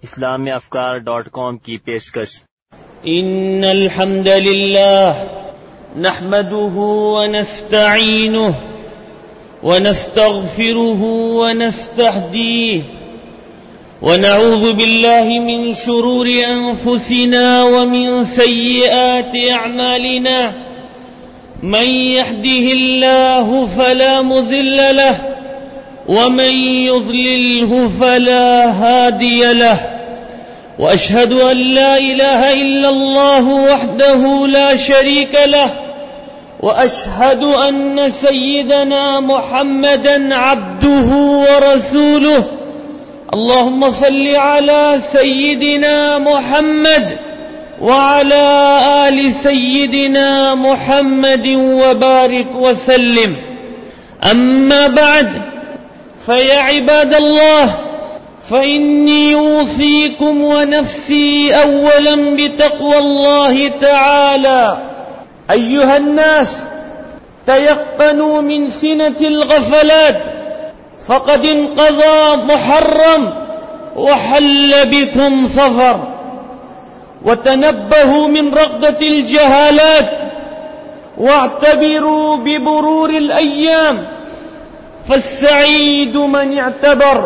islamiyafkar.com की पेशकश। إن الحمد لله نحمده ونستعينه ونستغفره ونستهديه ونعوذ بالله من شرور أنفسنا ومن سيئات أعمالنا. من يهده الله فلا مضل له ومن يضلله فلا هادي له. وأشهد أن لا إله إلا الله وحده لا شريك له، وأشهد أن سيدنا محمدا عبده ورسوله. اللهم صل على سيدنا محمد وعلى آل سيدنا محمد وبارك وسلم. أما بعد، فيا عباد الله، فإني أوصيكم ونفسي أولا بتقوى الله تعالى. أيها الناس، تيقنوا من سنة الغفلات، فقد انقضى محرم وحل بكم صفر. وتنبهوا من رقدة الجهالات، واعتبروا بمرور الأيام، فالسعيد من اعتبر.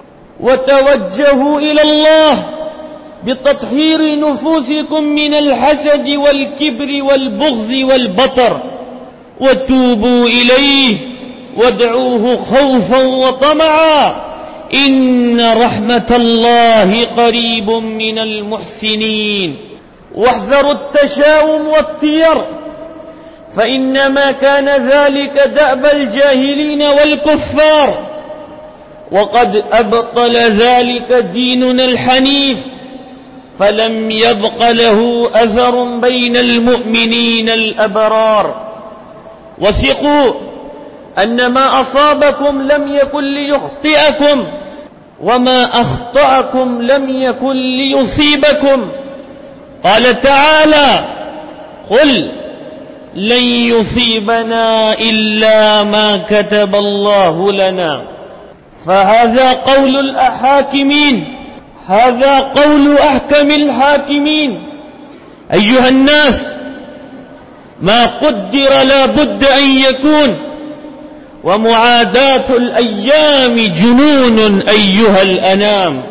وتوجهوا إلى الله بتطهير نفوسكم من الحسد والكبر والبغض والبطر، وتوبوا إليه وادعوه خوفا وطمعا، إن رحمة الله قريب من المحسنين. واحذروا التشاؤم والطير، فإنما كان ذلك دأب الجاهلين والكفار، وقد أبطل ذلك ديننا الحنيف، فلم يبق له أثر بين المؤمنين الأبرار. وثقوا أن ما أصابكم لم يكن ليخطئكم، وما أخطأكم لم يكن ليصيبكم. قال تعالى: قل لن يصيبنا إلا ما كتب الله لنا. فهذا قول الحاكمين، هذا قول أحكم الحاكمين. أيها الناس، ما قدر لا بد أن يكون، ومعاداة الأيام جنون أيها الأنام.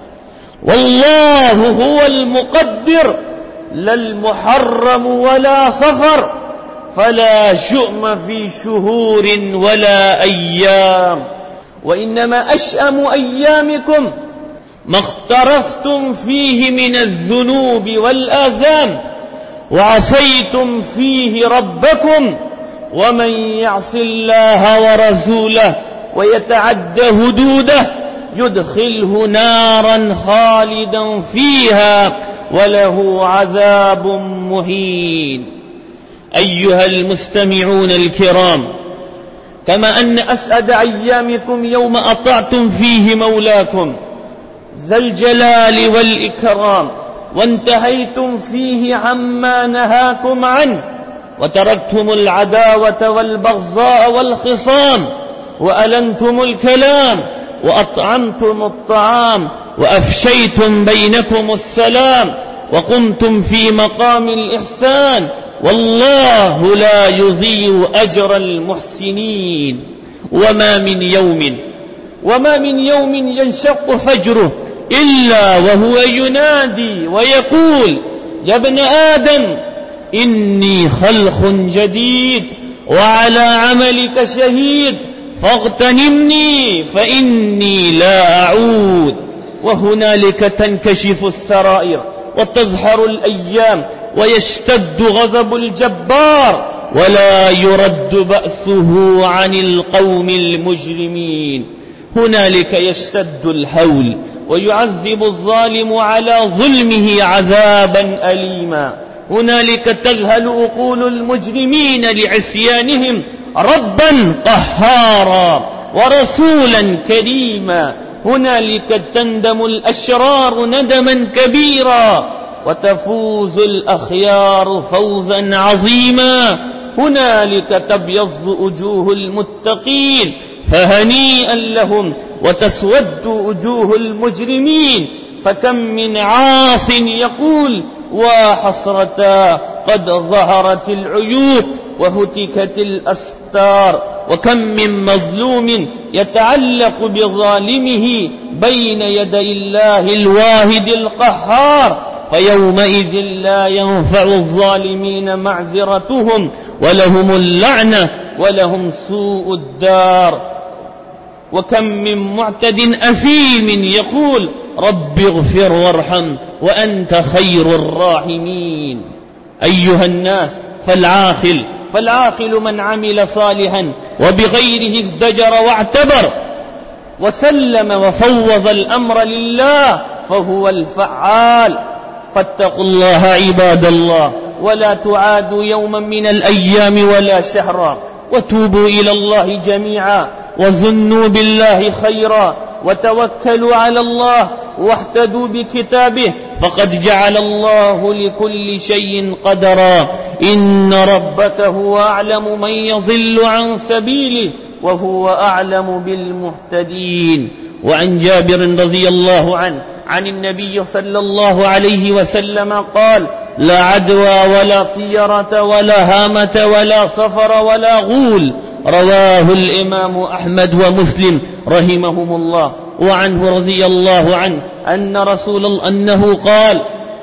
والله هو المقدر، لا المحرم ولا صفر، فلا شؤم في شهور ولا أيام. وإنما أشأم أيامكم ما اقترفتم فيه من الذنوب والآثام، وعصيتم فيه ربكم. ومن يعص الله ورسوله ويتعد حدوده يدخله نارا خالدا فيها وله عذاب مهين. أيها المستمعون الكرام، كما أن أسعد أيامكم يوم أطعتم فيه مولاكم ذا الجلال والإكرام، وانتهيتم فيه عما نهاكم عنه، وتركتم العداوة والبغضاء والخصام، وألنتم الكلام، وأطعمتم الطعام، وأفشيتم بينكم السلام، وقمتم في مقام الإحسان، والله لا يضيع أجر المحسنين. وما من يوم ينشق فجره إلا وهو ينادي ويقول: يا ابن آدم إني خلق جديد، وعلى عملك شهيد، فاغتنمني فإني لا أعود. وهنالك تنكشف السرائر وتظهر الأيام، ويشتد غضب الجبار، ولا يرد بأسه عن القوم المجرمين. هنالك يشتد الهول، ويعذب الظالم على ظلمه عذابا أليما. هنالك تذهل عقول المجرمين لعصيانهم ربا قهارا ورسولا كريما. هنالك تندم الأشرار ندما كبيرا، وتفوز الأخيار فوزا عظيما. هنالك تبيض وجوه المتقين فهنيئا لهم، وتسود وجوه المجرمين فكم من عاص يقول وحسرتا قد ظهرت العيوب وهتكت الأستار، وكم من مظلوم يتعلق بظالمه بين يدي الله الواحد القهار، فيومئذ لا ينفع الظالمين معذرتهم ولهم اللعنة ولهم سوء الدار. وكم من معتد أثيم يقول رب اغفر وارحم وأنت خير الراحمين. أيها الناس، فالعاقل من عمل صالحا وبغيره ازدجر واعتبر وسلم وفوض الأمر لله فهو الفعال. فاتقوا الله عباد الله، ولا تعادوا يوما من الأيام ولا شهرا، وتوبوا إلى الله جميعا وظنوا بالله خيرا، وتوكلوا على الله واهتدوا بكتابه، فقد جعل الله لكل شيء قدرا. إن ربك هو أعلم من يضل عن سبيله وهو أعلم بالمهتدين. وعن جابر رضي الله عنه عن النبي صلى الله عليه وسلم قال لا عدوى ولا طيرة ولا هامة ولا صفر ولا غول، رواه الإمام أحمد ومسلم رحمهم الله. وعنه رضي الله عنه أنه قال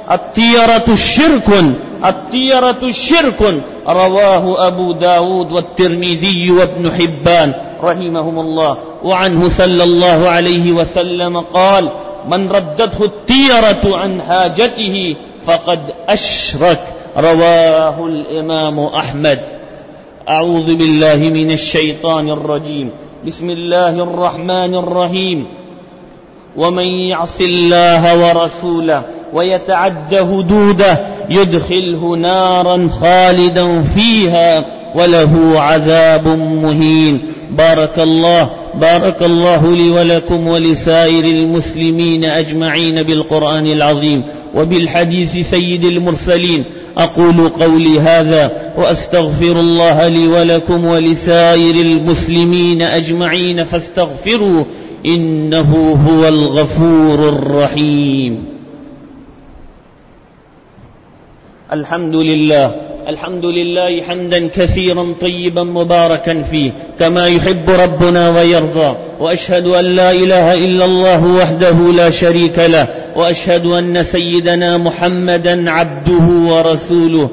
الطيرة شرك، رواه أبو داود والترمذي وابن حبان رحمهم الله. وعنه صلى الله عليه وسلم قال من ردته الطيرة عن حاجته فقد أشرك، رواه الإمام أحمد. أعوذ بالله من الشيطان الرجيم. بسم الله الرحمن الرحيم. ومن يعص الله ورسوله ويتعد حدوده يدخله نارا خالدا فيها وله عذاب مهين. بارك الله لي ولكم ولسائر المسلمين أجمعين بالقرآن العظيم وبالحديث سيد المرسلين. أقول قولي هذا وأستغفر الله لي ولكم ولسائر المسلمين أجمعين فاستغفروه إنه هو الغفور الرحيم. الحمد لله حمدا كثيرا طيبا مباركا فيه كما يحب ربنا ويرضى، وأشهد أن لا إله إلا الله وحده لا شريك له، وأشهد أن سيدنا محمدا عبده ورسوله.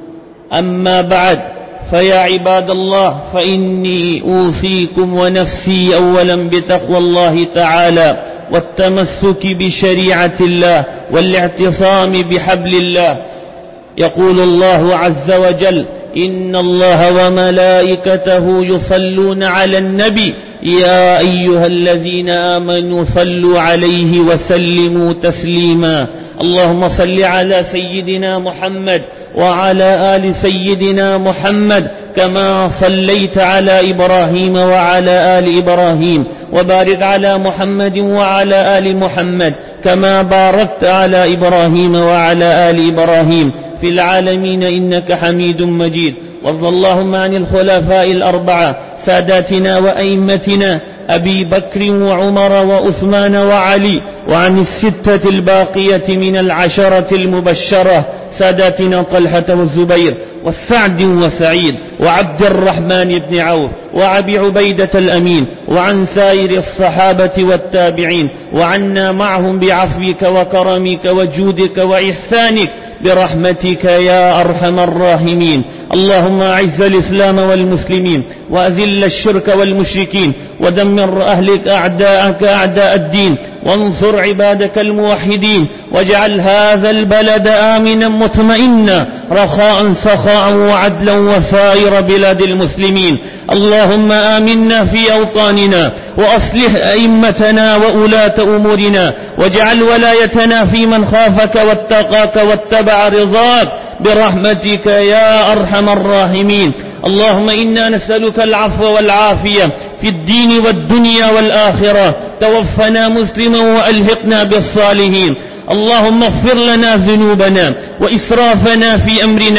أما بعد، فيا عباد الله، فإني أوصيكم ونفسي أولا بتقوى الله تعالى والتمسك بشريعة الله والاعتصام بحبل الله. يقول الله عز وجل إن الله وملائكته يصلون على النبي يا أيها الذين آمنوا صلوا عليه وسلموا تسليما. اللهم صل على سيدنا محمد وعلى آل سيدنا محمد كما صليت على إبراهيم وعلى آل إبراهيم، وبارك على محمد وعلى آل محمد كما باركت على إبراهيم وعلى آل إبراهيم في العالمين إنك حميد مجيد. وارض اللهم عن الخلفاء الأربعة ساداتنا وأئمتنا أبي بكر وعمر وعثمان وعلي، وعن الستة الباقية من العشرة المبشرة ساداتنا طلحة والزبير والسعد وسعيد وعبد الرحمن بن عوف وأبي عبيدة الأمين، وعن سائر الصحابة والتابعين، وعنا معهم بعفوك وكرمك وجودك وإحسانك برحمتك يا أرحم الراحمين. اللهم أعز الإسلام والمسلمين وأذل الشرك والمشركين ودمر أهلك أعداءك أعداء الدين، وانصر عبادك الموحدين، واجعل هذا البلد آمنا مطمئنا رخاء سخاء وعدلا وسائر بلاد المسلمين. اللهم آمنا في أوطاننا وأصلح أئمتنا وأولاة أمورنا، واجعل ولايتنا في من خافك واتقاك واتبع رضاك برحمتك يا أرحم الراحمين. اللهم إنا نسألك العفو والعافية في الدين والدنيا والآخرة، توفنا مسلما وألحقنا بالصالحين. اللهم اغفر لنا ذنوبنا وإسرافنا في أمرنا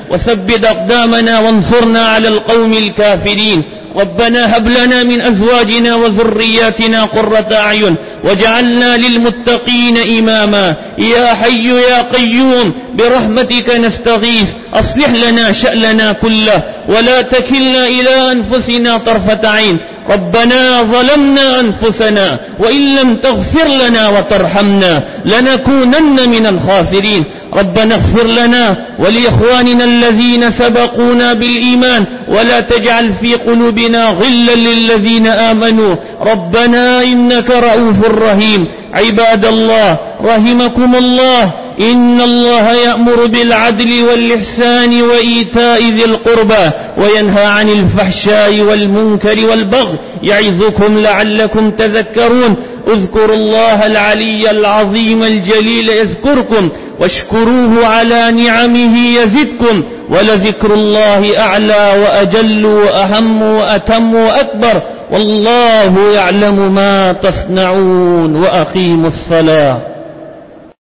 وثبت أقدامنا وانصرنا على القوم الكافرين. ربنا هب لنا من أزواجنا وذرياتنا قرة أعين واجعلنا للمتقين إماما. يا حي يا قيوم برحمتك نستغيث، أصلح لنا شأننا كله ولا تكلنا إلى أنفسنا طرفة عين. ربنا ظلمنا أنفسنا وإن لم تغفر لنا وترحمنا لنكونن من الخاسرين. ربنا اغفر لنا ولإخواننا الذين سبقونا بالإيمان ولا تجعل في قلوبنا غلا للذين آمنوا ربنا إنك رؤوف رحيم. عباد الله رحمكم الله، إن الله يأمر بالعدل والإحسان وإيتاء ذي القربى وينهى عن الفحشاء والمنكر والبغي يعظكم لعلكم تذكرون. اذكروا الله العلي العظيم الجليل يذكركم واشكروه على نعمه يزدكم ولذكر الله أعلى وأجل وأهم وأتم وأكبر والله يعلم ما تصنعون. وأقيموا الصلاة.